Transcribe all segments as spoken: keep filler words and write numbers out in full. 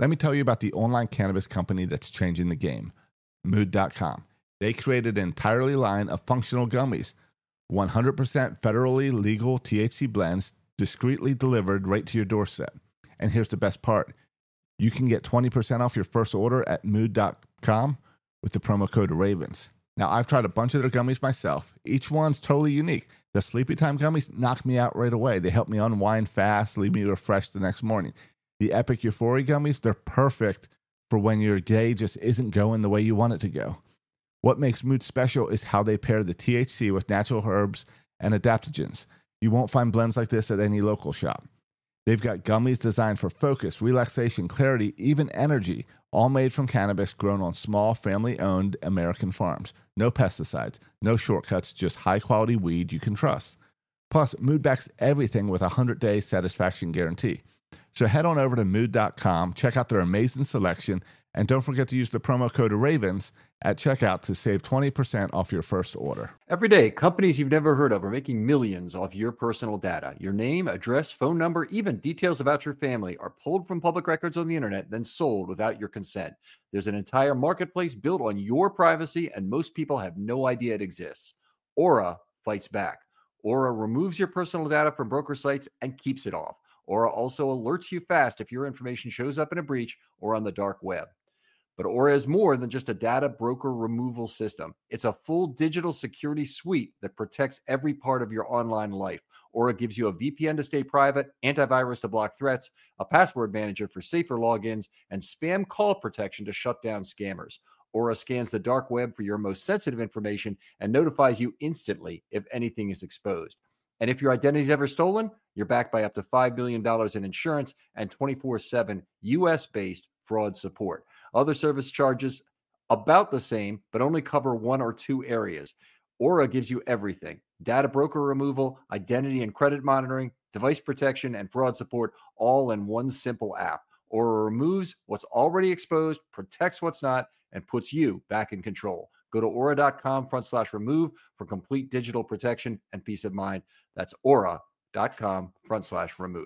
Let me tell you about the online cannabis company that's changing the game, mood dot com. They created an entirely line of functional gummies, one hundred percent federally legal T H C blends, discreetly delivered right to your doorstep. And here's the best part. You can get twenty percent off your first order at mood dot com with the promo code RAVENS. Now, I've tried a bunch of their gummies myself. Each one's totally unique. The Sleepy Time gummies knock me out right away. They help me unwind fast, leave me refreshed the next morning. The Epic Euphoria gummies, they're perfect for when your day just isn't going the way you want it to go. What makes Mood special is how they pair the T H C with natural herbs and adaptogens. You won't find blends like this at any local shop. They've got gummies designed for focus, relaxation, clarity, even energy, all made from cannabis grown on small, family-owned American farms. No pesticides, no shortcuts, just high-quality weed you can trust. Plus, Mood backs everything with a hundred-day satisfaction guarantee. So head on over to mood dot com, check out their amazing selection, and don't forget to use the promo code RAVENS at checkout to save twenty percent off your first order. Every day, companies you've never heard of are making millions off your personal data. Your name, address, phone number, even details about your family are pulled from public records on the internet, then sold without your consent. There's an entire marketplace built on your privacy, and most people have no idea it exists. Aura fights back. Aura removes your personal data from broker sites and keeps it off. Aura also alerts you fast if your information shows up in a breach or on the dark web. But Aura is more than just a data broker removal system. It's a full digital security suite that protects every part of your online life. Aura gives you a V P N to stay private, antivirus to block threats, a password manager for safer logins, and spam call protection to shut down scammers. Aura scans the dark web for your most sensitive information and notifies you instantly if anything is exposed. And if your identity is ever stolen, you're backed by up to five billion dollars in insurance and twenty-four seven U S-based fraud support. Other service charges about the same, but only cover one or two areas. Aura gives you everything: data broker removal, identity and credit monitoring, device protection, and fraud support, all in one simple app. Aura removes what's already exposed, protects what's not, and puts you back in control. Go to aura.com front slash remove for complete digital protection and peace of mind. That's aura.com front slash remove.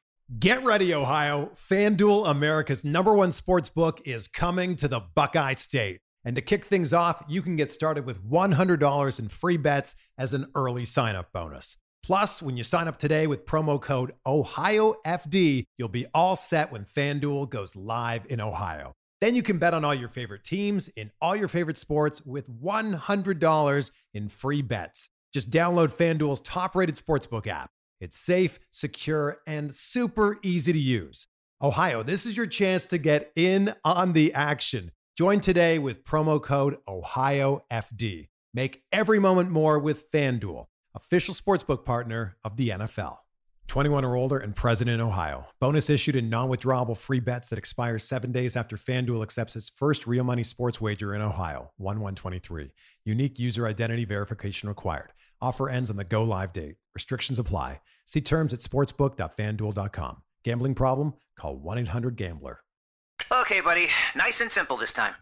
Get ready, Ohio. FanDuel, America's number one sports book, is coming to the Buckeye State. And to kick things off, you can get started with one hundred dollars in free bets as an early sign-up bonus. Plus, when you sign up today with promo code Ohio F D, you'll be all set when FanDuel goes live in Ohio. Then you can bet on all your favorite teams in all your favorite sports with one hundred dollars in free bets. Just download FanDuel's top-rated sportsbook app. It's safe, secure, and super easy to use. Ohio, this is your chance to get in on the action. Join today with promo code Ohio F D. Make every moment more with FanDuel, official sportsbook partner of the N F L. twenty-one or older and present in Ohio. Bonus issued in non-withdrawable free bets that expire seven days after FanDuel accepts its first real money sports wager in Ohio. one one twenty-three. Unique user identity verification required. Offer ends on the go live date. Restrictions apply. See terms at sportsbook dot fan duel dot com. Gambling problem? Call one eight hundred gambler. Okay, buddy. Nice and simple this time.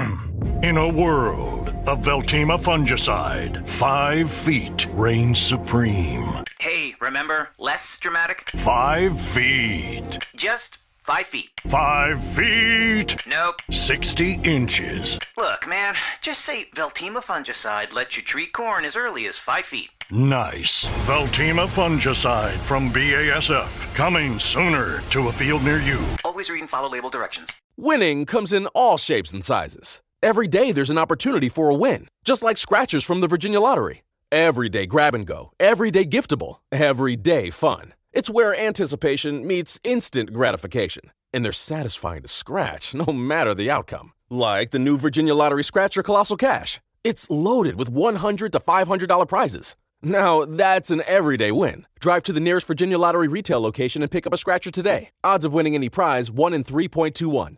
In a world of Veltima fungicide, five feet reigns supreme. Hey, remember? Less dramatic? Five feet. Just five feet. Five feet. Nope. sixty inches. Look, man, just say Veltima fungicide lets you treat corn as early as five feet. Nice. Veltima fungicide from B A S F. Coming sooner to a field near you. Always read and follow label directions. Winning comes in all shapes and sizes. Every day there's an opportunity for a win, just like scratchers from the Virginia Lottery. Everyday grab and go, everyday giftable, everyday fun. It's where anticipation meets instant gratification. And they're satisfying to scratch, no matter the outcome. Like the new Virginia Lottery Scratcher Colossal Cash. It's loaded with one hundred to five hundred dollars prizes. Now, that's an everyday win. Drive to the nearest Virginia Lottery retail location and pick up a scratcher today. Odds of winning any prize, one in three point two one.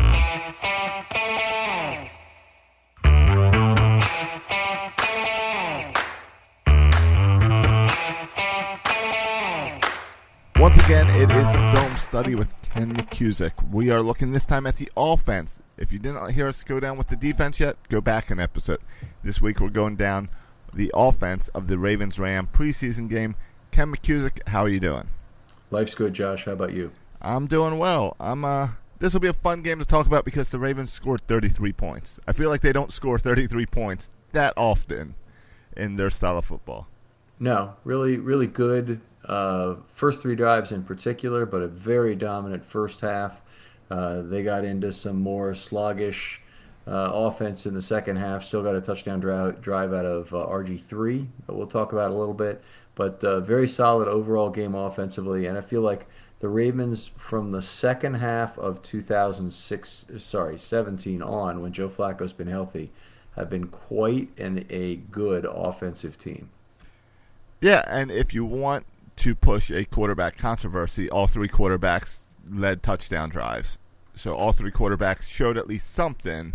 Once again, it is Film Study with Ken McCusick. We are looking this time at the offense. If you didn't hear us go down with the defense yet, go back an episode. This week we're going down the offense of the Ravens-Ram preseason game. Ken McCusick, how are you doing? Life's good, Josh. How about you? I'm doing well. I'm uh, This will be a fun game to talk about because the Ravens scored thirty-three points. I feel like they don't score thirty-three points that often in their style of football. No, really, really good uh, first three drives in particular, but a very dominant first half. Uh, they got into some more sluggish uh, offense in the second half. Still got a touchdown drive, drive out of uh, R G three that we'll talk about a little bit. But uh, very solid overall game offensively, and I feel like the Ravens from the second half of two thousand six, sorry, seventeen on, when Joe Flacco's been healthy, have been quite an, a good offensive team. Yeah, and if you want to push a quarterback controversy, all three quarterbacks led touchdown drives. So all three quarterbacks showed at least something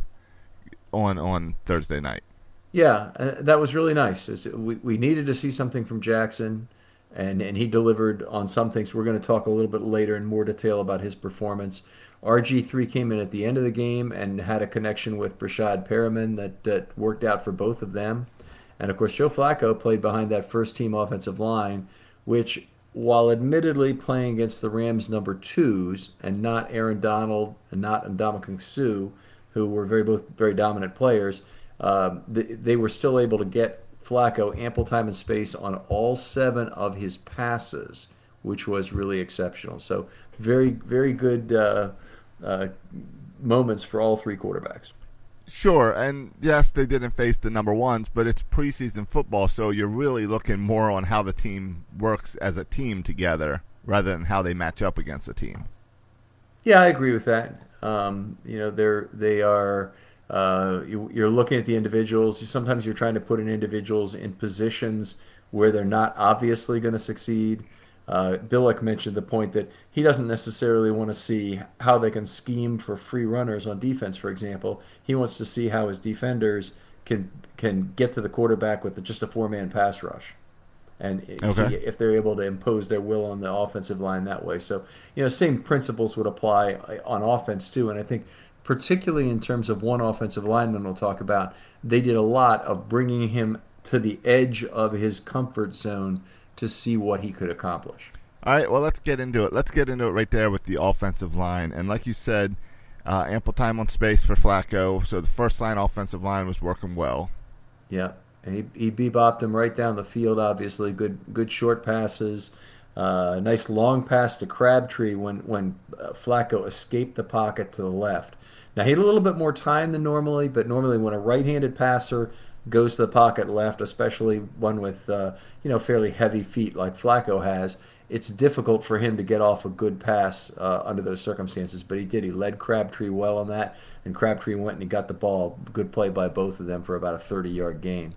on on Thursday night. Yeah, uh, that was really nice. We, we needed to see something from Jackson. And and he delivered on some things. We're going to talk a little bit later in more detail about his performance. R G three came in at the end of the game and had a connection with Brashad Perriman that, that worked out for both of them. And, of course, Joe Flacco played behind that first-team offensive line, which, while admittedly playing against the Rams' number twos and not Aaron Donald and not Ndamukong Suh, who were very both very dominant players, uh, they, they were still able to get Flacco ample time and space on all seven of his passes, which was really exceptional. So very, very good uh, uh, moments for all three quarterbacks. Sure, and yes, they didn't face the number ones, but it's preseason football, so you're really looking more on how the team works as a team together rather than how they match up against the team. Yeah, I agree with that. Um, you know, they're they are. Uh, you, you're looking at the individuals. Sometimes you're trying to put in individuals in positions where they're not obviously going to succeed. Uh, Billick mentioned the point that he doesn't necessarily want to see how they can scheme for free runners on defense, for example. He wants to see how his defenders can can get to the quarterback with just a four-man pass rush, and okay. see if they're able to impose their will on the offensive line that way. So, you know, same principles would apply on offense too, and I think particularly in terms of one offensive lineman we'll talk about, they did a lot of bringing him to the edge of his comfort zone to see what he could accomplish. All right, well, let's get into it. Let's get into it right there with the offensive line. And like you said, uh, ample time on space for Flacco, so the first-line offensive line was working well. Yeah, and he, he bebopped them right down the field, obviously. Good good short passes. Uh, nice long pass to Crabtree when, when uh, Flacco escaped the pocket to the left. Now, he had a little bit more time than normally, but normally when a right-handed passer goes to the pocket left, especially one with uh, you know fairly heavy feet like Flacco has, it's difficult for him to get off a good pass uh, under those circumstances. But he did. He led Crabtree well on that, and Crabtree went and he got the ball. Good play by both of them for about a thirty-yard gain.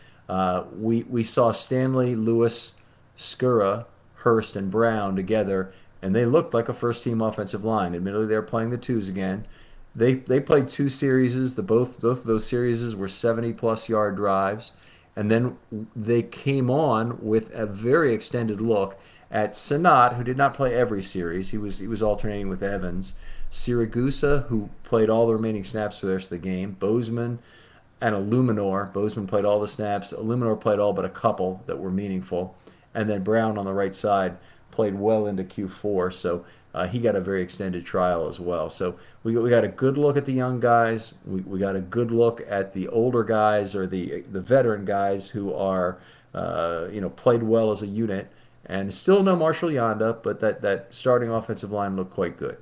Uh, we, we saw Stanley, Lewis, Skura, Hurst, and Brown together, and they looked like a first-team offensive line. Admittedly, they were playing the twos again. They they played two series. The both both of those series were seventy-plus yard drives, and then they came on with a very extended look at Sanat, who did not play every series. He was he was alternating with Evans, Siragusa, who played all the remaining snaps for the rest of the game, Bozeman, and Illuminor. Bozeman played all the snaps. Illuminor played all but a couple that were meaningful, and then Brown on the right side played well into Q four. So. Uh, he got a very extended trial as well. So we we got a good look at the young guys. We we got a good look at the older guys or the the veteran guys who are uh, you know played well as a unit. And still no Marshall Yanda, but that, that starting offensive line looked quite good.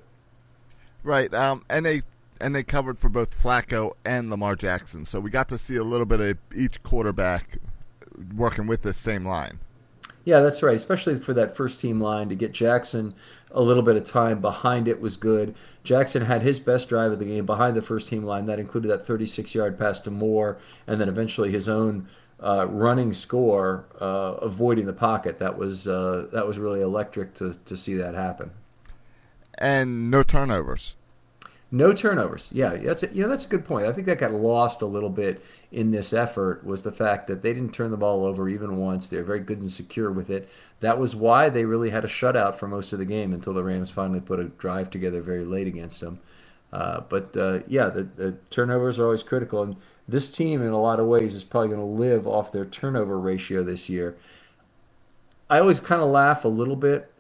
Right, um, and they and they covered for both Flacco and Lamar Jackson. So we got to see a little bit of each quarterback working with the same line. Yeah, that's right, especially for that first-team line. To get Jackson a little bit of time behind it was good. Jackson had his best drive of the game behind the first-team line. That included that thirty-six-yard pass to Moore, and then eventually his own uh, running score, uh, avoiding the pocket. That was uh, that was really electric to, to see that happen. And no turnovers. No turnovers. Yeah, that's a, you know that's a good point. I think that got lost a little bit in this effort was the fact that they didn't turn the ball over even once. They were very good and secure with it. That was why they really had a shutout for most of the game until the Rams finally put a drive together very late against them. Uh, but uh, yeah, the, the turnovers are always critical, and this team in a lot of ways is probably going to live off their turnover ratio this year. I always kind of laugh a little bit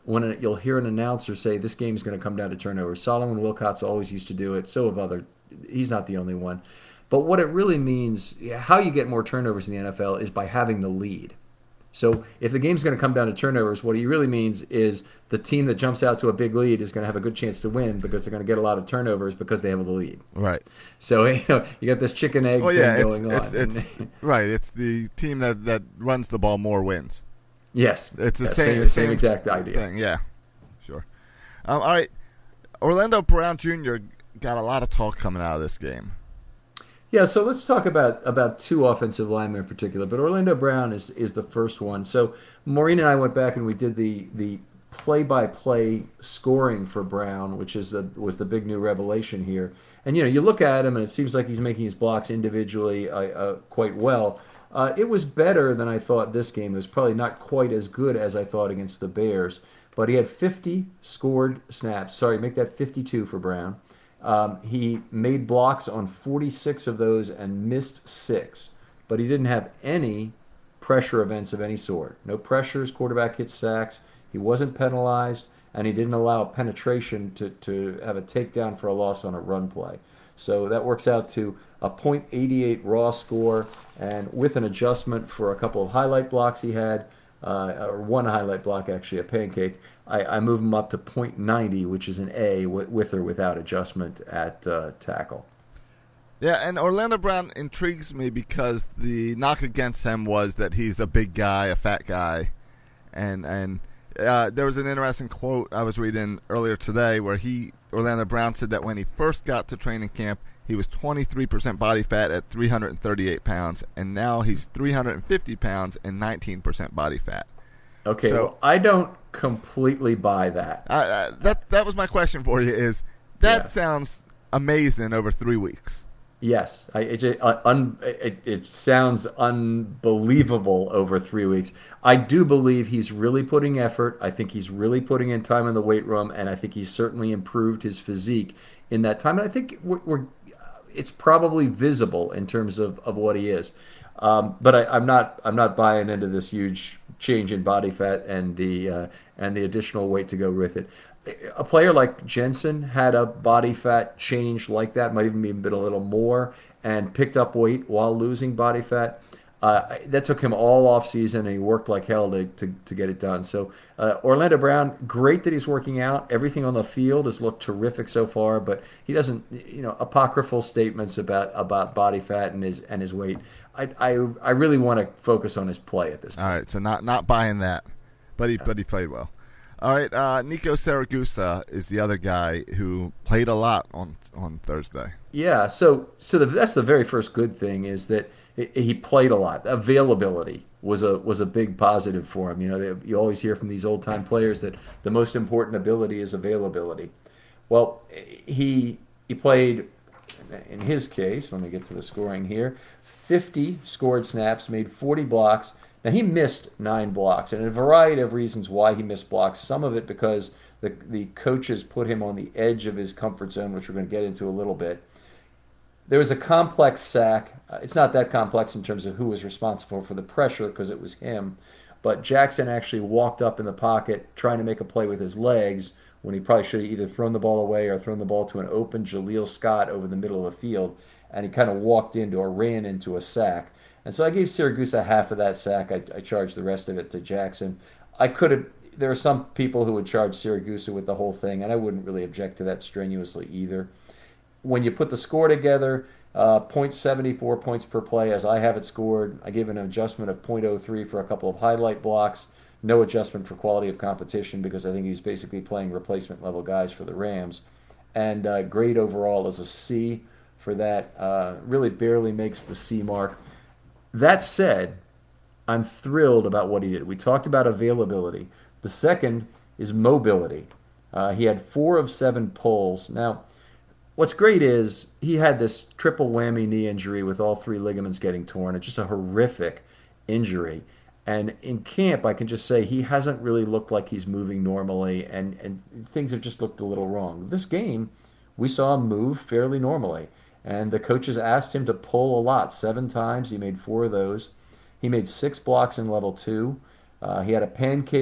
when it, you'll hear an announcer say this game's going to come down to turnovers. Solomon Wilcots always used to do it. So have other. He's not the only one. But what it really means, how you get more turnovers in the N F L is by having the lead. So if the game's going to come down to turnovers, what he really means is the team that jumps out to a big lead is going to have a good chance to win because they're going to get a lot of turnovers because they have the lead. Right. So you know, you got this chicken egg well, thing yeah, going it's, on. It's, it's, right. It's the team that, that runs the ball more wins. Yes. It's the yeah, same, same, same same exact idea. Thing. Yeah. Sure. Um, all right. Orlando Brown Junior got a lot of talk coming out of this game. Yeah, so let's talk about, about two offensive linemen in particular, but Orlando Brown is, is the first one. So Maureen and I went back and we did the the play-by-play scoring for Brown, which is the, was the big new revelation here. And, you know, you look at him and it seems like he's making his blocks individually uh, uh, quite well. Uh, it was better than I thought this game. It was probably not quite as good as I thought against the Bears, but he had fifty scored snaps. Sorry, make that fifty-two for Brown. Um, he made blocks on forty-six of those and missed six, but he didn't have any pressure events of any sort. No pressures, quarterback hit sacks, he wasn't penalized, and he didn't allow penetration to, to have a takedown for a loss on a run play. So that works out to a point eight eight raw score, and with an adjustment for a couple of highlight blocks he had, uh, or one highlight block actually, a pancake, I, I move him up to point nine zero, which is an A with, with or without adjustment at uh, tackle. Yeah, and Orlando Brown intrigues me because the knock against him was that he's a big guy, a fat guy. And and uh, there was an interesting quote I was reading earlier today where he, Orlando Brown, said that when he first got to training camp, he was twenty-three percent body fat at three hundred thirty-eight pounds, and now he's three hundred fifty pounds and nineteen percent body fat. Okay, so, well, I don't completely buy that. Uh, uh, that that was my question for you. Is that Yeah. sounds amazing over three weeks? Yes, I, it, just, uh, un, it, it sounds unbelievable over three weeks. I do believe he's really putting effort. I think he's really putting in time in the weight room, and I think he's certainly improved his physique in that time. And I think we're, we're it's probably visible in terms of, of what he is. Um, but I, I'm not I'm not buying into this huge change in body fat and the uh, and the additional weight to go with it. A player like Jensen had a body fat change like that, might even be a bit a little more, and picked up weight while losing body fat. Uh, that took him all off season, and he worked like hell to to, to get it done. So uh, Orlando Brown, great that he's working out. Everything on the field has looked terrific so far, but he doesn't, you know, apocryphal statements about about body fat and his and his weight. I I, I really want to focus on his play at this point. All right, so not not buying that, but he but he played well. All right, uh, Nico Siragusa is the other guy who played a lot on on Thursday. Yeah, so so the, that's the very first good thing is that he played a lot. Availability was a was a big positive for him. You know, they, you always hear from these old time players that the most important ability is availability. Well, he he played, in his case, let me get to the scoring here, fifty scored snaps, made forty blocks. Now, he missed nine blocks, and a variety of reasons why he missed blocks. Some of it because the the coaches put him on the edge of his comfort zone, which we're going to get into a little bit. There was a complex sack. Uh, it's not that complex in terms of who was responsible for the pressure because it was him. But Jackson actually walked up in the pocket trying to make a play with his legs when he probably should have either thrown the ball away or thrown the ball to an open Jaleel Scott over the middle of the field. And he kind of walked into or ran into a sack. And so I gave Siragusa half of that sack. I, I charged the rest of it to Jackson. I could have. There are some people who would charge Siragusa with the whole thing, and I wouldn't really object to that strenuously either. When you put the score together, uh, point seven four points per play, as I have it scored. I gave an adjustment of point oh three for a couple of highlight blocks. No adjustment for quality of competition because I think he's basically playing replacement level guys for the Rams. And uh, grade overall is a C for that. Uh, really barely makes the C mark. That said, I'm thrilled about what he did. We talked about availability. The second is mobility. Uh, he had four of seven pulls. Now, what's great is he had this triple whammy knee injury with all three ligaments getting torn. It's just a horrific injury. And in camp, I can just say he hasn't really looked like he's moving normally, and, and things have just looked a little wrong. This game, we saw him move fairly normally. And the coaches asked him to pull a lot, seven times. He made four of those. He made six blocks in level two. Uh, he had a pancake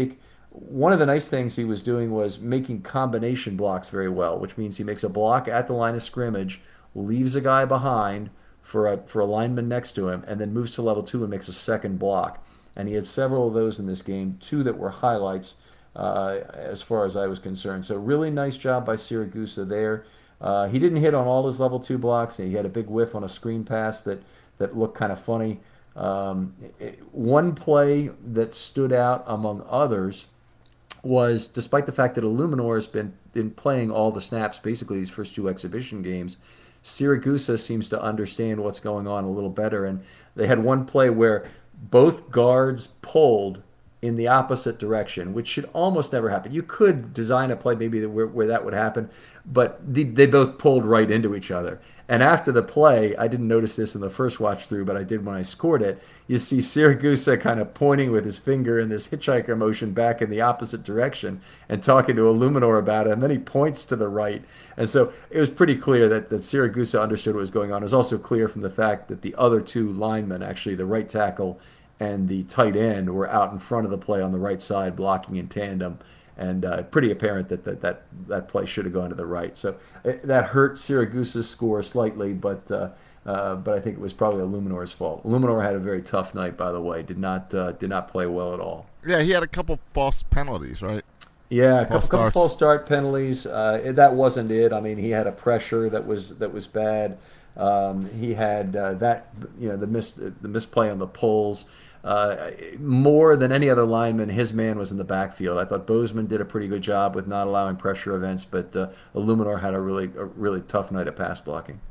one of the nice things he was doing was making combination blocks very well, which means he makes a block at the line of scrimmage, leaves a guy behind for a for a lineman next to him, and then moves to level two and makes a second block. And he had several of those in this game, two that were highlights uh, as far as I was concerned. So really nice job by Siragusa there. Uh, he didn't hit on all his level two blocks. He had a big whiff on a screen pass that, that looked kind of funny. Um, it, one play that stood out among others was, despite the fact that Illuminor has been, been playing all the snaps basically these first two exhibition games, Siragusa seems to understand what's going on a little better. And they had one play where both guards pulled in the opposite direction, which should almost never happen. You could design a play maybe where, where that would happen, but they, they both pulled right into each other. And after the play, I didn't notice this in the first watch through, but I did when I scored it. You see Siragusa kind of pointing with his finger in this hitchhiker motion back in the opposite direction and talking to Illuminor about it. And then he points to the right. And so it was pretty clear that, that Siragusa understood what was going on. It was also clear from the fact that the other two linemen, actually the right tackle and the tight end, were out in front of the play on the right side blocking in tandem. And uh, pretty apparent that that, that that play should have gone to the right. So it, that hurt Siragusa's score slightly, but uh, uh, but I think it was probably Illuminor's fault. Illuminor had a very tough night, by the way. Did not uh, did not play well at all. Yeah, he had a couple false penalties, right? Yeah, a couple, couple false start penalties. Uh, that wasn't it. I mean, he had a pressure that was that was bad. Um, he had uh, that you know the mis the misplay on the pulls. Uh, more than any other lineman, his man was in the backfield. I thought Bozeman did a pretty good job with not allowing pressure events, but uh, Illuminor had a really a really tough night of pass blocking.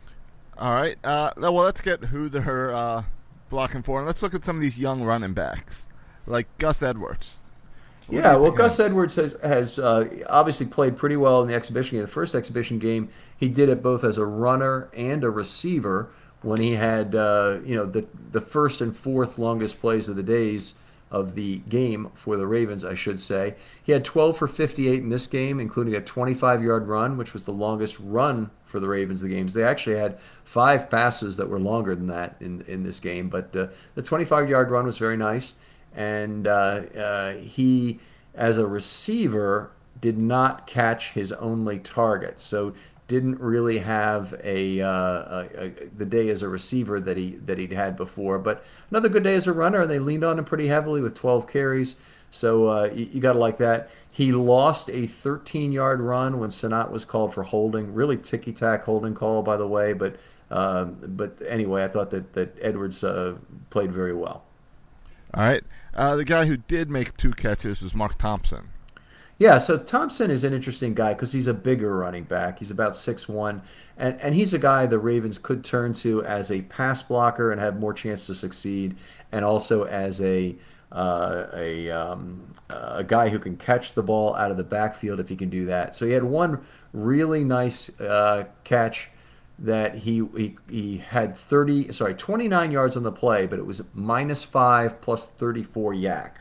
All right. Uh, well, let's get who they're uh, blocking for, and let's look at some of these young running backs, like Gus Edwards. What yeah, well, Gus Edwards has has uh, obviously played pretty well in the exhibition game. The first exhibition game, he did it both as a runner and a receiver, when he had, uh, you know, the the first and fourth longest plays of the days of the game for the Ravens, I should say. He had twelve for fifty-eight in this game, including a twenty-five-yard run, which was the longest run for the Ravens the games. They actually had five passes that were longer than that in, in this game, but uh, the twenty-five-yard run was very nice. And uh, uh, he, as a receiver, did not catch his only target. So didn't really have a, uh, a, a the day as a receiver that he that he'd had before, but another good day as a runner, and they leaned on him pretty heavily with twelve carries. So uh, you, you got to like that. He lost a thirteen-yard run when Sanat was called for holding, really ticky-tack holding call, by the way. But uh, but anyway, I thought that that Edwards uh, played very well. All right, uh, the guy who did make two catches was Mark Thompson. Yeah, so Thompson is an interesting guy because he's a bigger running back. He's about six one, and, and he's a guy the Ravens could turn to as a pass blocker and have more chance to succeed, and also as a uh, a um, a guy who can catch the ball out of the backfield if he can do that. So he had one really nice uh, catch that he, he he had thirty sorry twenty-nine yards on the play, but it was minus five plus thirty-four yak.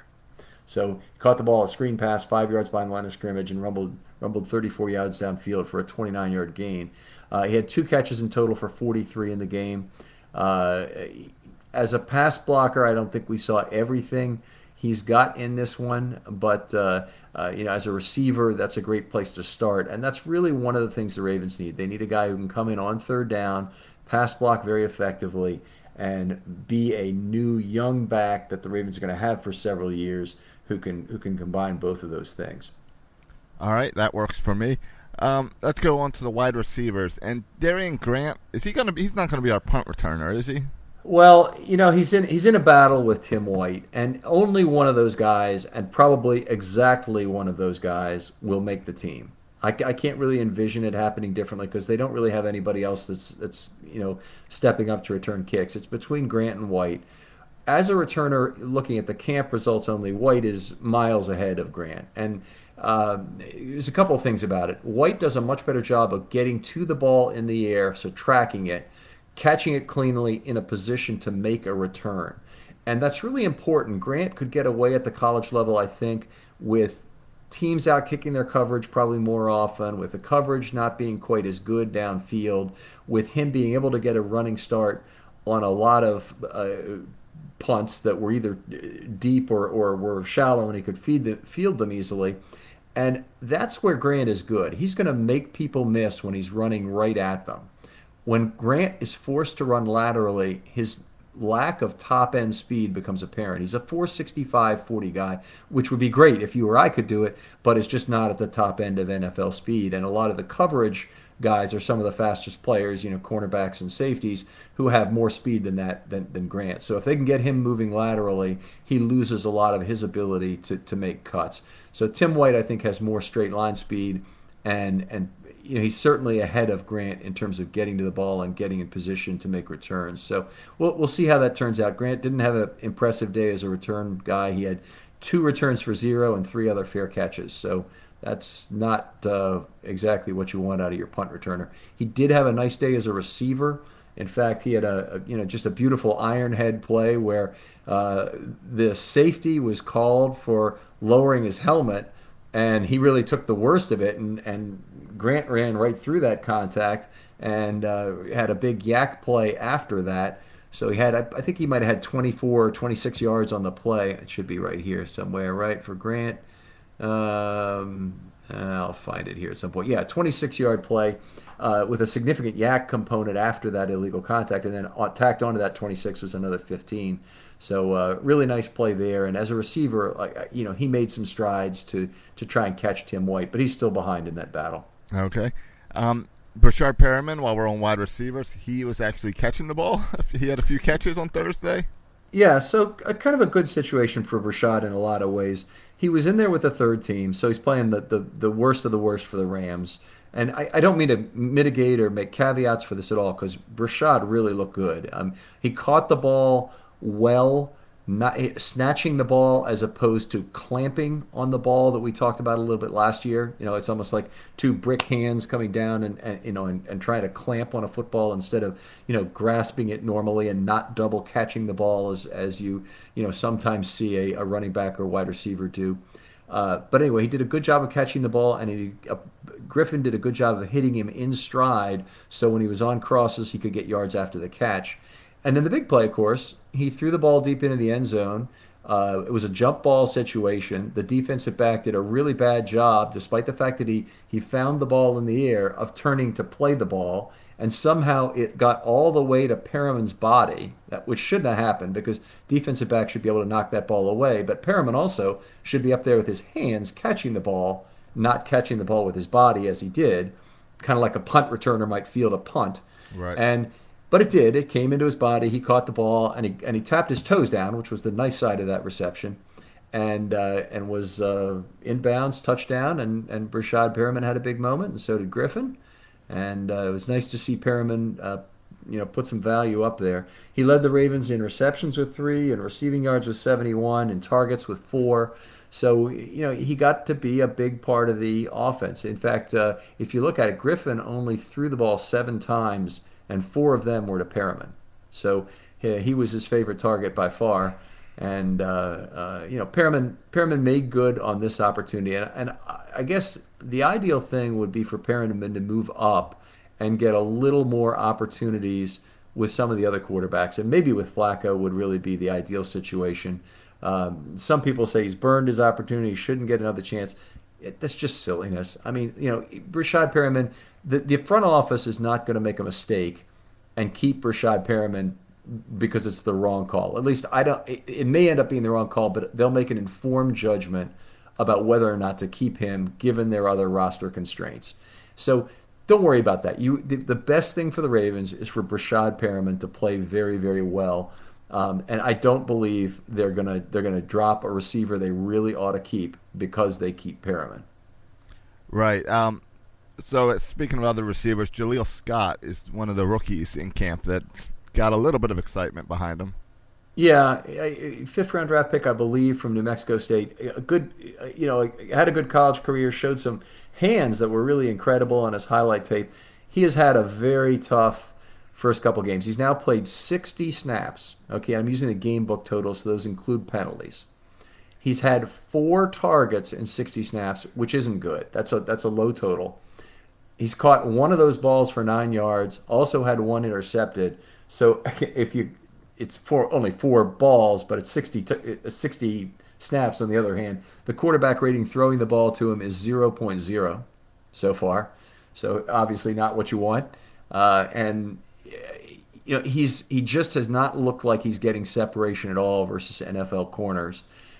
So he caught the ball, a screen pass, five yards behind the line of scrimmage, and rumbled rumbled thirty-four yards downfield for a twenty-nine-yard gain. Uh, he had two catches in total for forty-three in the game. Uh, as a pass blocker, I don't think we saw everything he's got in this one, but uh, uh, you know, as a receiver, that's a great place to start, and that's really one of the things the Ravens need. They need a guy who can come in on third down, pass block very effectively, and be a new young back that the Ravens are going to have for several years, who can who can combine both of those things. All right, that works for me. Um, let's go on to the wide receivers. And Darian Grant, is he going to be? He's not going to be our punt returner, is he? Well, you know, he's in he's in a battle with Tim White, and only one of those guys, and probably exactly one of those guys, will make the team. I, I can't really envision it happening differently because they don't really have anybody else that's that's you know stepping up to return kicks. It's between Grant and White. As a returner, looking at the camp results only, White is miles ahead of Grant. And uh, there's a couple of things about it. White does a much better job of getting to the ball in the air, so tracking it, catching it cleanly in a position to make a return. And that's really important. Grant could get away at the college level, I think, with teams out kicking their coverage probably more often, with the coverage not being quite as good downfield, with him being able to get a running start on a lot of uh, punts that were either deep or, or were shallow, and he could feed the, field them easily. And that's where Grant is good. He's going to make people miss when he's running right at them. When Grant is forced to run laterally, his lack of top-end speed becomes apparent. He's a four sixty-five forty guy, which would be great if you or I could do it, but it's just not at the top end of N F L speed. And a lot of the coverage guys are some of the fastest players, you know, cornerbacks and safeties, who have more speed than that than, than Grant. So if they can get him moving laterally, he loses a lot of his ability to, to make cuts. So Tim White, I think, has more straight line speed, and and you know, he's certainly ahead of Grant in terms of getting to the ball and getting in position to make returns. So we'll we'll see how that turns out. Grant didn't have an impressive day as a return guy. He had two returns for zero and three other fair catches. So that's not uh, exactly what you want out of your punt returner. He did have a nice day as a receiver. In fact, he had a, a you know just a beautiful iron head play where uh, the safety was called for lowering his helmet, and he really took the worst of it, and, and Grant ran right through that contact and uh, had a big yak play after that. So he had, I, I think he might have had twenty-four or twenty-six yards on the play. It should be right here somewhere, right, for Grant. Um, I'll find it here at some point. Yeah, twenty-six-yard play uh, with a significant yak component after that illegal contact, and then tacked onto that twenty-six was another fifteen. So uh, really nice play there. And as a receiver, like, you know, he made some strides to to try and catch Tim White, but he's still behind in that battle. Okay. Um, Breshad Perriman, while we're on wide receivers, he was actually catching the ball. He had a few catches on Thursday. Yeah, so a, kind of a good situation for Breshad in a lot of ways. He was in there with the third team, so he's playing the, the, the worst of the worst for the Rams. And I, I don't mean to mitigate or make caveats for this at all, because Breshad really looked good. Um, he caught the ball well, not snatching the ball as opposed to clamping on the ball that we talked about a little bit last year. You know, it's almost like two brick hands coming down and, and you know and, and trying to clamp on a football instead of you know grasping it normally and not double catching the ball as as you you know sometimes see a, a running back or wide receiver do. Uh, but anyway, he did a good job of catching the ball, and he, uh, Griffin did a good job of hitting him in stride, so when he was on crosses, he could get yards after the catch. And then the big play, of course, he threw the ball deep into the end zone. Uh, it was a jump ball situation. The defensive back did a really bad job, despite the fact that he, he found the ball in the air, of turning to play the ball. And somehow it got all the way to Perriman's body, which shouldn't have happened because defensive back should be able to knock that ball away. But Perriman also should be up there with his hands catching the ball, not catching the ball with his body as he did, kind of like a punt returner might field a punt. Right. And But it did. It came into his body. He caught the ball, and he and he tapped his toes down, which was the nice side of that reception, and uh, and was uh, inbounds, touchdown, and, and Breshad Perriman had a big moment, and so did Griffin. And uh, it was nice to see Perriman, uh, you know, put some value up there. He led the Ravens in receptions with three, and receiving yards with seventy-one, and targets with four. So, you know, he got to be a big part of the offense. In fact, uh, if you look at it, Griffin only threw the ball seven times, and four of them were to Perriman. So he, he was his favorite target by far. And, uh, uh, you know, Perriman, Perriman made good on this opportunity. And, and I guess the ideal thing would be for Perriman to move up and get a little more opportunities with some of the other quarterbacks. And maybe with Flacco would really be the ideal situation. Um, some people say he's burned his opportunity, he shouldn't get another chance. It, that's just silliness. I mean, you know, Breshad Perriman, the, the front office is not going to make a mistake and keep Breshad Perriman because it's the wrong call. At least I don't. It, it may end up being the wrong call, but they'll make an informed judgment about whether or not to keep him, given their other roster constraints. So don't worry about that. You, the, the best thing for the Ravens is for Breshad Perriman to play very, very well. Um, and I don't believe they're gonna they're gonna drop a receiver they really ought to keep because they keep Perriman. Right. Um, so speaking of other receivers, Jaleel Scott is one of the rookies in camp that's got a little bit of excitement behind him. Yeah, fifth round draft pick, I believe, from New Mexico State. A good, you know, had a good college career. Showed some hands that were really incredible on his highlight tape. He has had a very tough first couple games. He's now played sixty snaps. Okay, I'm using the game book total, so those include penalties. He's had four targets in sixty snaps, which isn't good. That's a that's a low total. He's caught one of those balls for nine yards. Also had one intercepted. So if you it's four, only four balls, but it's sixty, t- sixty snaps on the other hand. The quarterback rating throwing the ball to him is zero point zero so far. So obviously not what you want. Uh, and you know he's he just has not looked like he's getting separation at all versus N F L corners,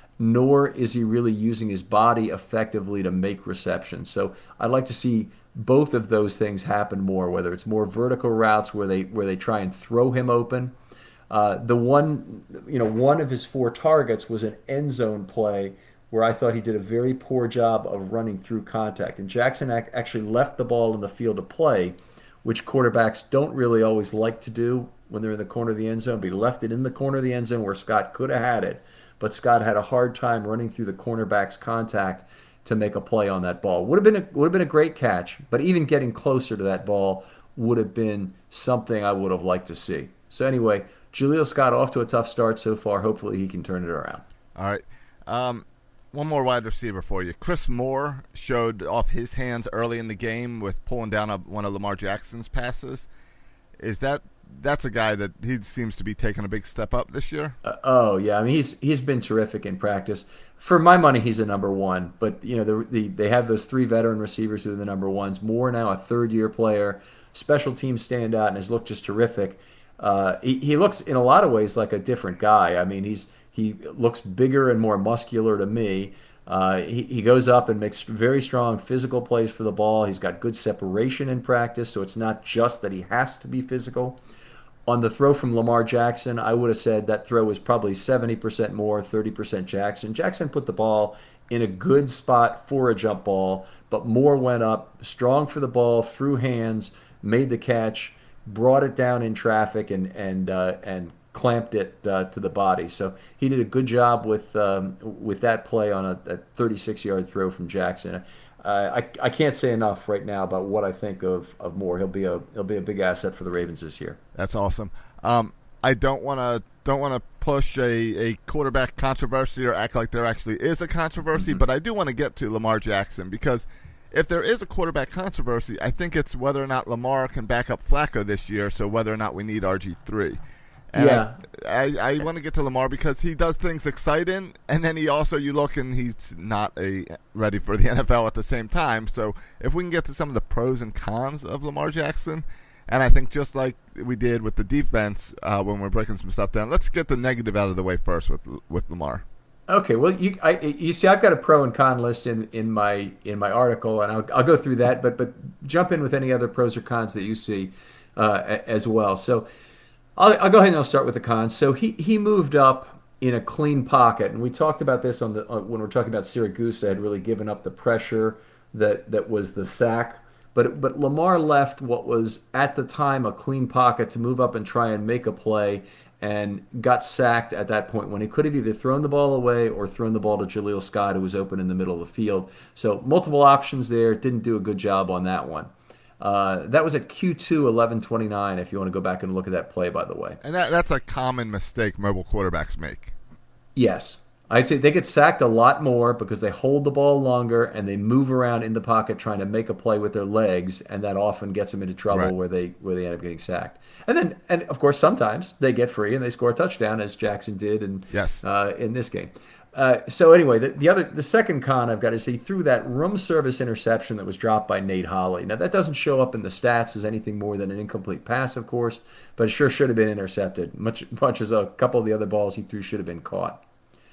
nor is he really using his body effectively to make receptions. So I'd like to see both of those things happen more, whether it's more vertical routes where they where they try and throw him open. Uh, the one, you know, one of his four targets was an end zone play where I thought he did a very poor job of running through contact. And Jackson ac- actually left the ball in the field of play, which quarterbacks don't really always like to do when they're in the corner of the end zone. But he left it in the corner of the end zone where Scott could have had it, but Scott had a hard time running through the cornerback's contact to make a play on that ball. Would have been a, would have been a great catch, but even getting closer to that ball would have been something I would have liked to see. So anyway, Jaleel Scott off to a tough start so far. Hopefully he can turn it around. All right. Um, one more wide receiver for you. Chris Moore showed off his hands early in the game with pulling down a, one of Lamar Jackson's passes. Is that that's a guy that he seems to be taking a big step up this year? Uh, oh yeah, I mean he's he's been terrific in practice. For my money, he's a number one. But you know the, the they have those three veteran receivers who are the number ones. Moore now a third year player, special teams standout, and has looked just terrific. Uh, he, he looks in a lot of ways like a different guy. I mean he's he looks bigger and more muscular to me. Uh, he, he goes up and makes very strong physical plays for the ball. He's got good separation in practice, so it's not just that he has to be physical. On the throw from Lamar Jackson, I would have said that throw was probably seventy percent more, thirty percent Jackson. Jackson put the ball in a good spot for a jump ball, but Moore went up, strong for the ball, threw hands, made the catch, brought it down in traffic, and and uh, and clamped it uh, to the body. So he did a good job with um, with that play on a, a thirty-six-yard throw from Jackson. Uh, I I can't say enough right now about what I think of, of Moore. He'll be a he'll be a big asset for the Ravens this year. That's awesome. Um, I don't want to don't want to push a, a quarterback controversy or act like there actually is a controversy, mm-hmm. but I do want to get to Lamar Jackson because if there is a quarterback controversy, I think it's whether or not Lamar can back up Flacco this year, so whether or not we need R G three. And yeah, I, I, I want to get to Lamar because he does things exciting, and then he also, you look and he's not a ready for the N F L at the same time. So if we can get to some of the pros and cons of Lamar Jackson, and I think just like we did with the defense uh, when we're breaking some stuff down, let's get the negative out of the way first with with Lamar. Okay, well, you I, you see, I've got a pro and con list in, in my in my article, and I'll I'll go through that, but but jump in with any other pros or cons that you see uh, as well. So. I'll, I'll go ahead and I'll start with the cons. So he, he moved up in a clean pocket, and we talked about this on the on, when we we're talking about Siragusa had really given up the pressure that, that was the sack. But but Lamar left what was at the time a clean pocket to move up and try and make a play, and got sacked at that point when he could have either thrown the ball away or thrown the ball to Jaleel Scott, who was open in the middle of the field. So multiple options there. Didn't do a good job on that one. Uh, that was at Q two eleven twenty-nine, if you want to go back and look at that play, by the way. And that, that's a common mistake mobile quarterbacks make. Yes. I'd say they get sacked a lot more because they hold the ball longer and they move around in the pocket trying to make a play with their legs, and that often gets them into trouble right. where they where they end up getting sacked. And then, and of course, sometimes they get free and they score a touchdown, as Jackson did in, yes. uh, in this game. Uh, so anyway, the, the other, the second con I've got is he threw that room service interception that was dropped by Nate Holley. Now that doesn't show up in the stats as anything more than an incomplete pass, of course, but it sure should have been intercepted. Much, much as a couple of the other balls he threw should have been caught.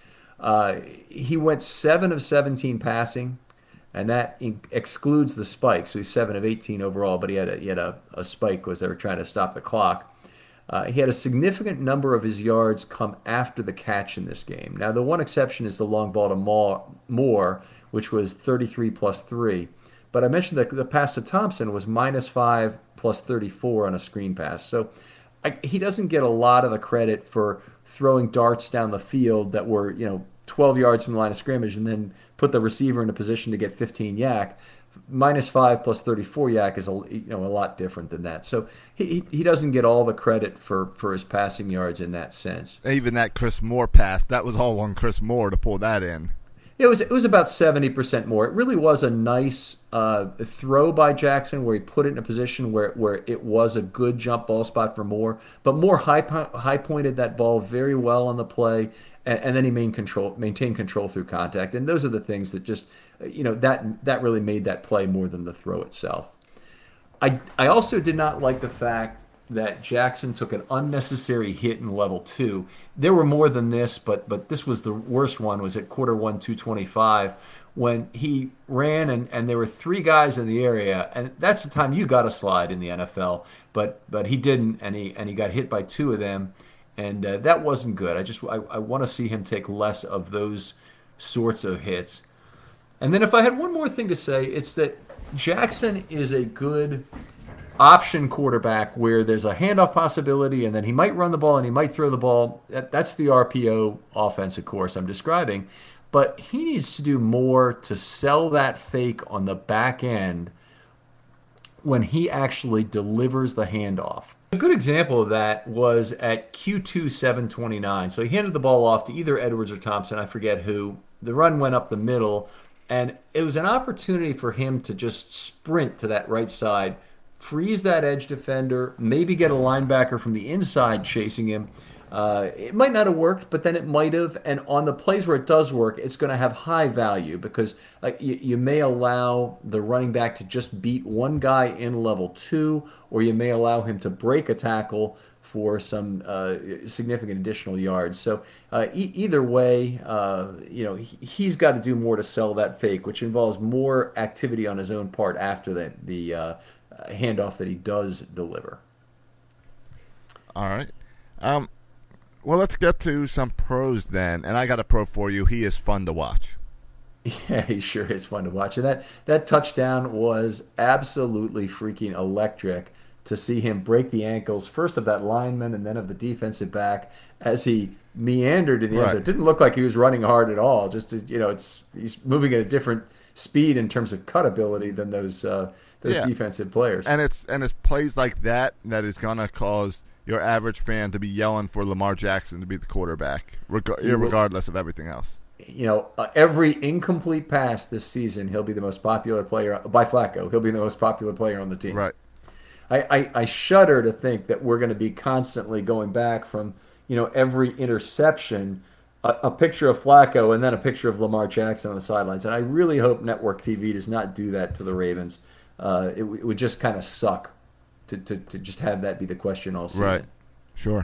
Uh, he went seven of seventeen passing, and that in, excludes the spike. So he's seven of eighteen overall, but he had a, he had a, a spike because they were trying to stop the clock. Uh, he had a significant number of his yards come after the catch in this game. Now, the one exception is the long ball to Moore, which was thirty-three plus three. But I mentioned that the pass to Thompson was minus five plus thirty-four on a screen pass. So I, he doesn't get a lot of the credit for throwing darts down the field that were, you know, twelve yards from the line of scrimmage and then put the receiver in a position to get fifteen yak. Minus five plus thirty-four yak is a, you know, a lot different than that. So he he doesn't get all the credit for, for his passing yards in that sense. Even that Chris Moore pass, that was all on Chris Moore to pull that in. It was it was about seventy percent more. It really was a nice uh, throw by Jackson where he put it in a position where, where it was a good jump ball spot for Moore. But Moore high high pointed that ball very well on the play, and, and then he maintained control maintained control through contact. And those are the things that just you know that that really made that play more than the throw itself. I I also did not like the fact that Jackson took an unnecessary hit in level two. There were more than this, but but this was the worst one, was at quarter one, two twenty-five, when he ran and, and there were three guys in the area, and that's the time you got to slide in the N F L, but but he didn't, and he and he got hit by two of them, and uh, that wasn't good. I just I, I want to see him take less of those sorts of hits. And then if I had one more thing to say, it's that Jackson is a good option quarterback where there's a handoff possibility and then he might run the ball and he might throw the ball. That, that's the R P O offense, of course, I'm describing. But he needs to do more to sell that fake on the back end when he actually delivers the handoff. A good example of that was at Q two seven twenty-nine. So he handed the ball off to either Edwards or Thompson, I forget who. The run went up the middle, and it was an opportunity for him to just sprint to that right side, freeze that edge defender, maybe get a linebacker from the inside chasing him. Uh, it might not have worked, but then it might have. And on the plays where it does work, it's going to have high value because like, you, you may allow the running back to just beat one guy in level two, or you may allow him to break a tackle for some uh, significant additional yards. So uh, e- either way, uh, you know, he, he's got to do more to sell that fake, which involves more activity on his own part after the, the uh, handoff that he does deliver. All right. Um, well, let's get to some pros then. And I got a pro for you. He is fun to watch. Yeah, he sure is fun to watch. And that, that touchdown was absolutely freaking electric to see him break the ankles, first of that lineman and then of the defensive back, as he meandered in the end zone. It didn't look like he was running hard at all. Just, to, you know, it's he's moving at a different speed in terms of cut ability than those uh, those yeah. defensive players. And it's and it's plays like that that is going to cause your average fan to be yelling for Lamar Jackson to be the quarterback, reg- regardless of everything else. You know, uh, every incomplete pass this season, he'll be the most popular player by Flacco. He'll be the most popular player on the team. Right. I, I, I shudder to think that we're going to be constantly going back from, you know, every interception, a, a picture of Flacco and then a picture of Lamar Jackson on the sidelines. And I really hope Network T V does not do that to the Ravens. Uh, it, it would just kind of suck to, to, to just have that be the question all season. Right. Sure.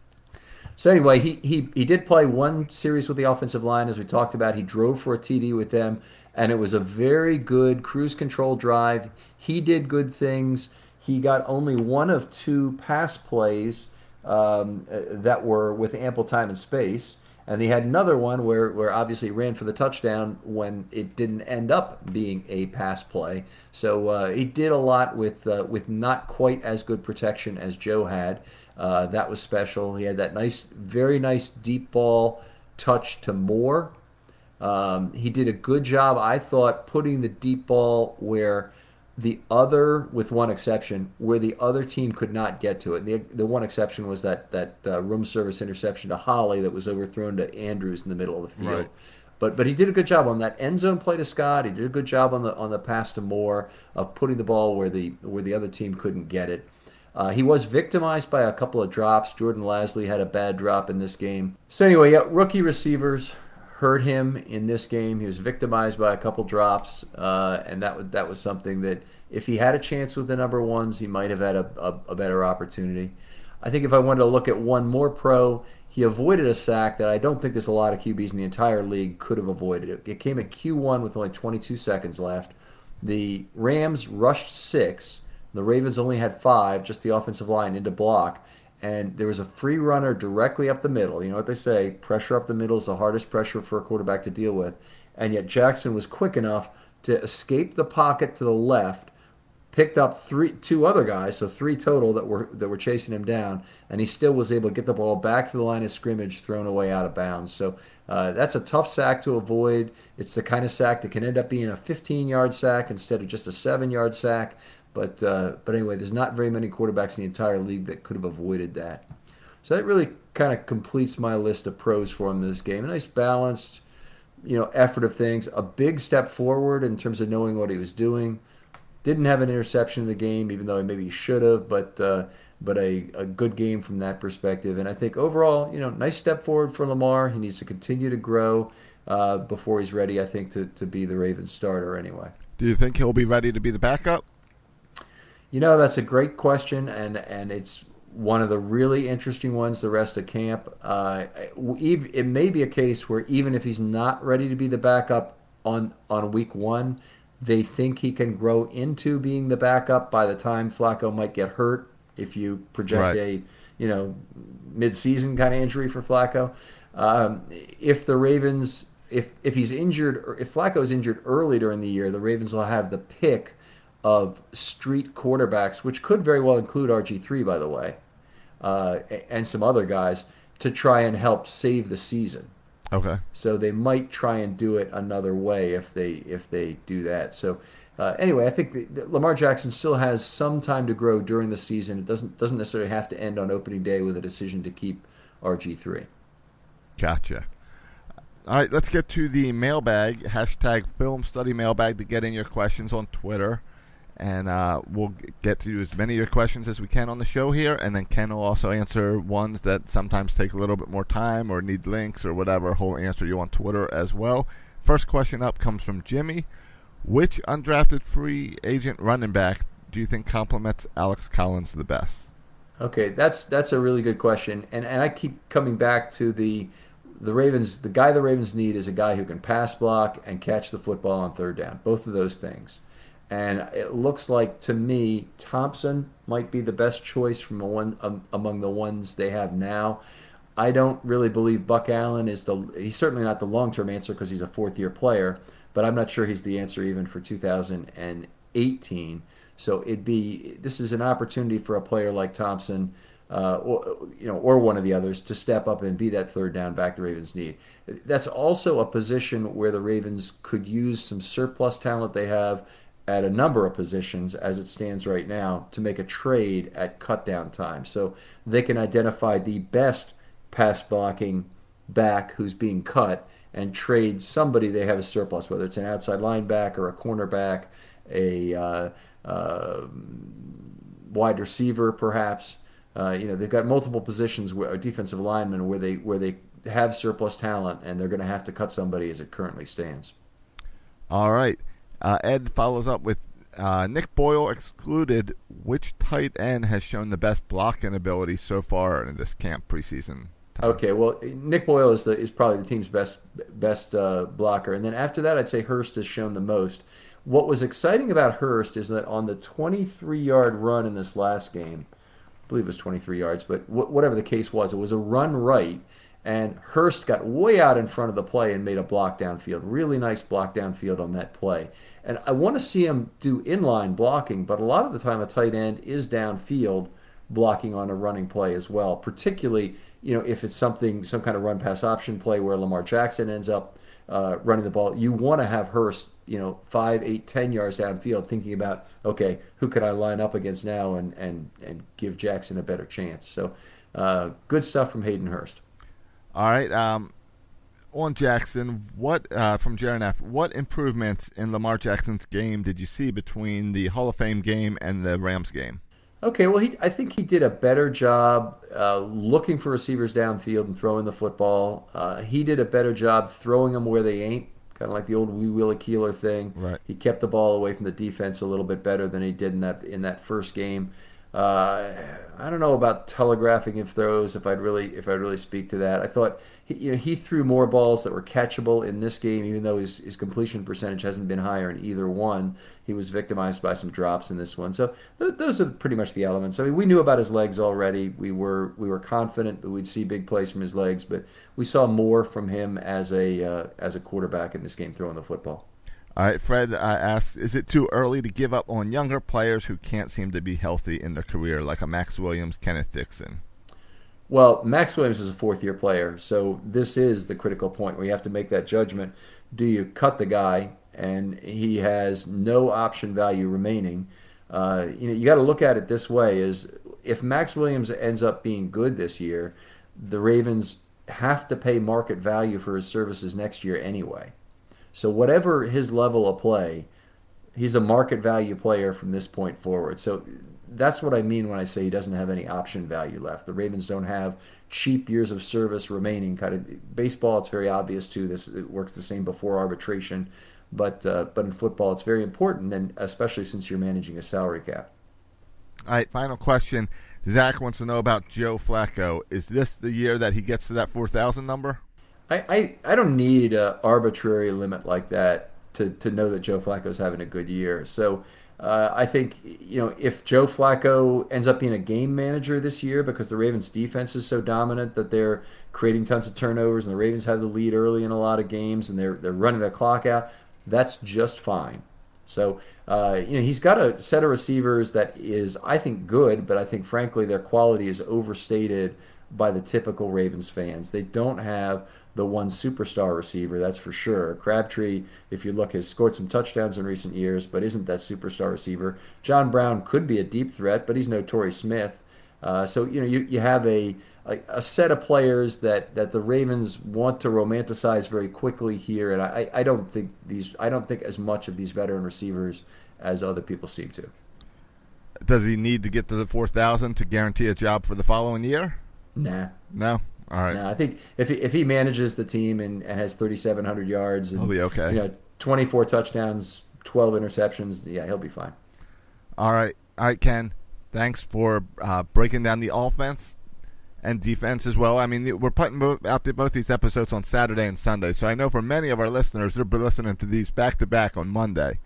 So anyway, he, he, he did play one series with the offensive line, as we talked about. He drove for a T D with them, and it was a very good cruise control drive. He did good things. He got only one of two pass plays um, that were with ample time and space. And he had another one where, where obviously he ran for the touchdown when it didn't end up being a pass play. So uh, he did a lot with uh, with not quite as good protection as Joe had. Uh, that was special. He had that nice, very nice deep ball touch to Moore. Um, he did a good job, I thought, putting the deep ball where the other, with one exception, where the other team could not get to it. The, the one exception was that that uh, room service interception to Holly that was overthrown to Andrews in the middle of the field. Right. But but he did a good job on that end zone play to Scott. He did a good job on the on the pass to Moore of putting the ball where the where the other team couldn't get it. Uh, he was victimized by a couple of drops. Jordan Lasley had a bad drop in this game. So anyway, yeah, rookie receivers hurt him in this game. He was victimized by a couple drops, uh, and that was, that was something that if he had a chance with the number ones, he might have had a, a, a better opportunity. I think if I wanted to look at one more pro, he avoided a sack that I don't think there's a lot of Q Bs in the entire league could have avoided it. It came at Q one with only twenty-two seconds left. The Rams rushed six. The Ravens only had five, just the offensive line into block. And there was a free runner directly up the middle. You know what they say, pressure up the middle is the hardest pressure for a quarterback to deal with. And yet Jackson was quick enough to escape the pocket to the left, picked up three, two other guys, so three total that were that were chasing him down, and he still was able to get the ball back to the line of scrimmage, thrown away out of bounds. So uh, that's a tough sack to avoid. It's the kind of sack that can end up being a fifteen-yard sack instead of just a seven-yard sack. But uh, but anyway, there's not very many quarterbacks in the entire league that could have avoided that. So that really kind of completes my list of pros for him in this game. A nice balanced you know, effort of things. A big step forward in terms of knowing what he was doing. Didn't have an interception in the game, even though maybe he should have, but uh, but a, a good game from that perspective. And I think overall, you know, nice step forward for Lamar. He needs to continue to grow uh, before he's ready, I think, to, to be the Ravens starter anyway. Do you think he'll be ready to be the backup? You know, that's a great question, and, and it's one of the really interesting ones the rest of camp. Uh, it may be a case where even if he's not ready to be the backup on, on week one, they think he can grow into being the backup by the time Flacco might get hurt, if you project right. a you know mid-season kind of injury for Flacco. Um, if the Ravens, if if he's injured, or if Flacco's injured early during the year, the Ravens will have the pick of street quarterbacks, which could very well include R G three, by the way, uh, and some other guys, to try and help save the season. Okay. So they might try and do it another way if they if they do that. So uh, anyway, I think the, the Lamar Jackson still has some time to grow during the season. It doesn't doesn't necessarily have to end on opening day with a decision to keep R G three. Gotcha. All right, let's get to the mailbag. Hashtag Film Study Mailbag to get in your questions on Twitter. And uh, we'll get to as many of your questions as we can on the show here, and then Ken will also answer ones that sometimes take a little bit more time or need links or whatever. He'll answer you on Twitter as well. First question up comes from Jimmy. Which undrafted free agent running back do you think complements Alex Collins the best? Okay, that's that's a really good question, and and I keep coming back to the the Ravens. The guy the Ravens need is a guy who can pass block and catch the football on third down. Both of those things. And it looks like, to me, Thompson might be the best choice from a one, um, among the ones they have now. I don't really believe Buck Allen is the – he's certainly not the long-term answer because he's a fourth-year player, but I'm not sure he's the answer even for two thousand eighteen. So it'd be – this is an opportunity for a player like Thompson uh, or, you know, or one of the others to step up and be that third down back the Ravens need. That's also a position where the Ravens could use some surplus talent they have at a number of positions as it stands right now to make a trade at cut down time. So they can identify the best pass blocking back who's being cut and trade somebody they have a surplus, whether it's an outside linebacker, a cornerback, a uh, uh, wide receiver perhaps. Uh, you know, they've got multiple positions, where a defensive lineman where they where they have surplus talent, and they're going to have to cut somebody as it currently stands. All right. Uh, Ed follows up with uh, Nick Boyle excluded. Which tight end has shown the best blocking ability so far in this camp preseason time? Okay, well, Nick Boyle is the is probably the team's best best uh, blocker, and then after that, I'd say Hurst has shown the most. What was exciting about Hurst is that on the twenty-three yard run in this last game, I believe it was twenty-three yards, but wh- whatever the case was, it was a run right. And Hurst got way out in front of the play and made a block downfield. Really nice block downfield on that play. And I want to see him do inline blocking, but a lot of the time a tight end is downfield blocking on a running play as well, particularly, you know, if it's something, some kind of run pass option play where Lamar Jackson ends up uh, running the ball. You want to have Hurst, you know, five, eight, ten yards downfield thinking about, okay, who could I line up against now and, and, and give Jackson a better chance. So uh, good stuff from Hayden Hurst. All right, um, on Jackson, what uh, from Jaron F. What improvements in Lamar Jackson's game did you see between the Hall of Fame game and the Rams game? Okay, well, he, I think he did a better job uh, looking for receivers downfield and throwing the football. Uh, he did a better job throwing them where they ain't, kind of like the old Wee Willie Keeler thing. Right. He kept the ball away from the defense a little bit better than he did in that in that first game. Uh, I don't know about telegraphing his throws. If I'd really, if I'd really speak to that, I thought he, you know, he threw more balls that were catchable in this game, even though his, his completion percentage hasn't been higher in either one. He was victimized by some drops in this one. So th- those are pretty much the elements. I mean, we knew about his legs already. We were we were confident that we'd see big plays from his legs, but we saw more from him as a uh, as a quarterback in this game throwing the football. All right, Fred uh, asks, is it too early to give up on younger players who can't seem to be healthy in their career, like a Max Williams, Kenneth Dixon? Well, Max Williams is a fourth-year player, so this is the critical point where you have to make that judgment. Do you cut the guy, and he has no option value remaining? Uh, you know, you got to look at it this way: is if Max Williams ends up being good this year, the Ravens have to pay market value for his services next year anyway. So whatever his level of play, he's a market value player from this point forward. So that's what I mean when I say he doesn't have any option value left. The Ravens don't have cheap years of service remaining. Kind of baseball, it's very obvious too. This it works the same before arbitration, but uh, but in football, it's very important, and especially since you're managing a salary cap. All right, final question. Zach wants to know about Joe Flacco. Is this the year that he gets to that four thousand number? I, I, I don't need an arbitrary limit like that to, to know that Joe Flacco's having a good year. So uh, I think, you know, if Joe Flacco ends up being a game manager this year because the Ravens' defense is so dominant that they're creating tons of turnovers and the Ravens have the lead early in a lot of games and they're they're running the clock out, that's just fine. So, uh, you know, he's got a set of receivers that is, I think, good, but I think, frankly, their quality is overstated by the typical Ravens fans. They don't have the one superstar receiver, that's for sure. Crabtree, if you look, has scored some touchdowns in recent years, but isn't that superstar receiver. John Brown could be a deep threat, but he's no Torrey Smith. Uh, so, you know, you, you have a, a a set of players that, that the Ravens want to romanticize very quickly here, and I, I don't think these I don't think as much of these veteran receivers as other people seem to. Does he need to get to the four thousand to guarantee a job for the following year? Nah. No? All right. Nah, I think if he, if he manages the team and, and has thirty-seven hundred yards and he'll be okay. You know, twenty-four touchdowns, twelve interceptions, yeah, he'll be fine. All right. All right, Ken. Thanks for uh, breaking down the offense and defense as well. I mean, we're putting out both these episodes on Saturday and Sunday, so I know for many of our listeners, they'll be listening to these back-to-back on Monday.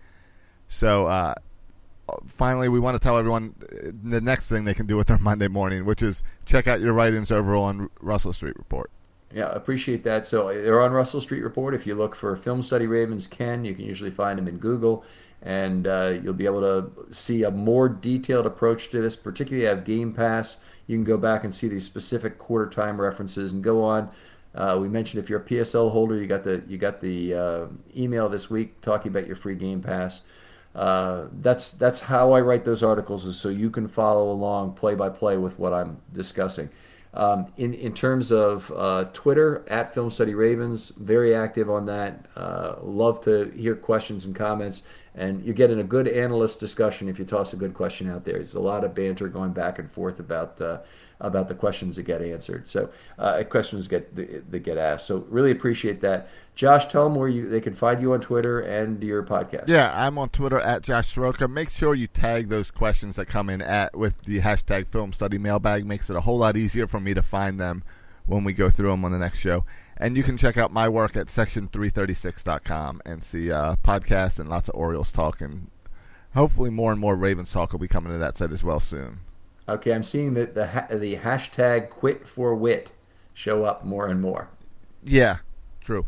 So, uh, finally, we want to tell everyone the next thing they can do with their Monday morning, which is check out your writings over on Russell Street Report. Yeah, I appreciate that. So they're on Russell Street Report. If you look for Film Study Ravens Ken, you can usually find them in Google, and uh, you'll be able to see a more detailed approach to this, particularly at Game Pass. You can go back and see these specific quarter time references and go on. Uh, we mentioned if you're a P S L holder, you got the you got the uh, email this week talking about your free Game Pass. Uh, that's that's how I write those articles, is so you can follow along play by play with what I'm discussing. Um, in in terms of uh, Twitter, at Film Study Ravens, very active on that. Uh, love to hear questions and comments, and you're getting a good analyst discussion if you toss a good question out there. There's a lot of banter going back and forth about uh, about the questions that get answered. So uh, questions get that get asked. So really appreciate that. Josh, tell them where you they can find you on Twitter and your podcast. Yeah, I'm on Twitter at Josh Soroka. Make sure you tag those questions that come in at with the hashtag Film Study Mailbag. Makes it a whole lot easier for me to find them when we go through them on the next show. And you can check out my work at section three thirty-six dot com and see uh, podcasts and lots of Orioles talk. And hopefully more and more Ravens talk will be coming to that site as well soon. Okay, I'm seeing that the, ha- the hashtag Quit for Wit show up more and more. Yeah, true.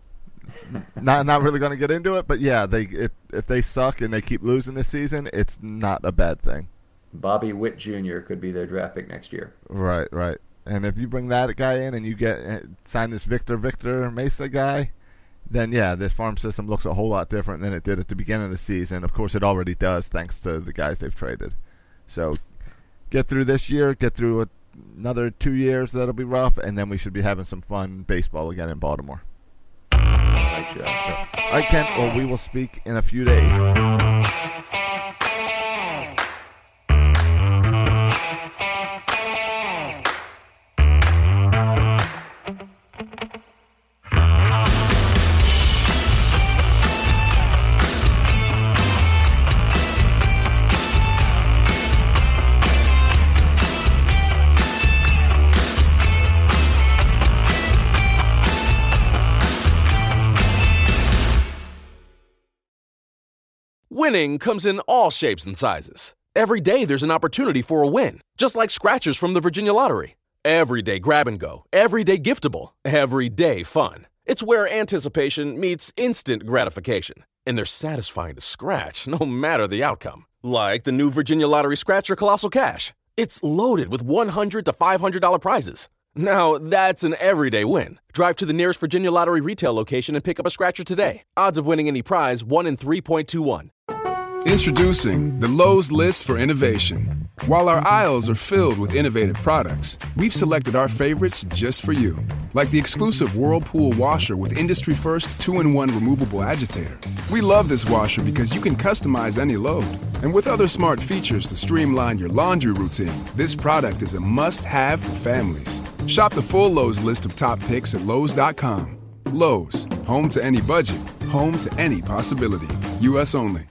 not not really going to get into it, but yeah, they if, if they suck and they keep losing this season, it's not a bad thing. Bobby Witt Junior could be their draft pick next year. Right, right. And if you bring that guy in and you get sign this Victor Victor Mesa guy, then yeah, this farm system looks a whole lot different than it did at the beginning of the season. Of course, it already does thanks to the guys they've traded. So get through this year, get through another two years that'll be rough, and then we should be having some fun baseball again in Baltimore. All right, Joe. All right, Kent. Well, we will speak in a few days. Winning comes in all shapes and sizes. Every day there's an opportunity for a win, just like scratchers from the Virginia Lottery. Every day grab and go, every day giftable, every day fun. It's where anticipation meets instant gratification, and they're satisfying to scratch no matter the outcome. Like the new Virginia Lottery Scratcher Colossal Cash. It's loaded with one hundred to five hundred dollars prizes. Now, that's an everyday win. Drive to the nearest Virginia Lottery retail location and pick up a scratcher today. Odds of winning any prize, one in three point two one. Introducing the Lowe's List for Innovation. While our aisles are filled with innovative products, we've selected our favorites just for you. like the exclusive Whirlpool washer with industry-first two in one removable agitator. We love this washer because you can customize any load. And with other smart features to streamline your laundry routine, this product is a must-have for families. Shop the full Lowe's list of top picks at Lowe's dot com. Lowe's, home to any budget, home to any possibility. U S only.